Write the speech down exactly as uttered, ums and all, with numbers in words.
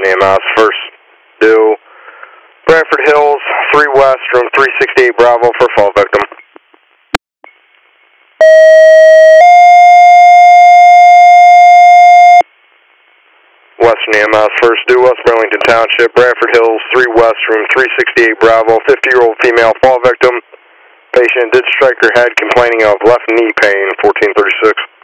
E M S, first due, Bradford Hills, three West, room three sixty-eight Bravo for fall victim. Western E M S, first due, West Burlington Township, Bradford Hills, three West, room three sixty-eight Bravo, fifty-year-old female fall victim. Patient did strike her head, complaining of left knee pain, fourteen thirty-six.